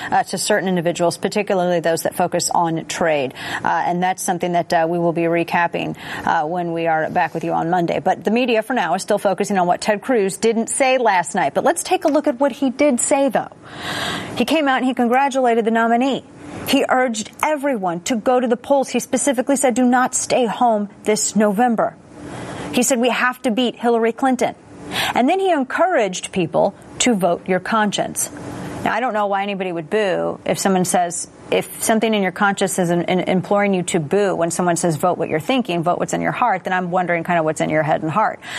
to certain individuals, particularly those that focus on trade. And that's something that we will be recapping when we are back with you on Monday. But the media for now is still focusing on what Ted Cruz didn't say last night. But let's take a look at what he did say, though. He came out and he congratulated the nominee. He urged everyone to go to the polls. He specifically said, do not stay home this November. He said, we have to beat Hillary Clinton. And then he encouraged people to vote your conscience. Now, I don't know why anybody would boo if someone says, if something in your conscience is imploring you to boo when someone says vote what you're thinking, vote what's in your heart, then I'm wondering kind of what's in your head and heart.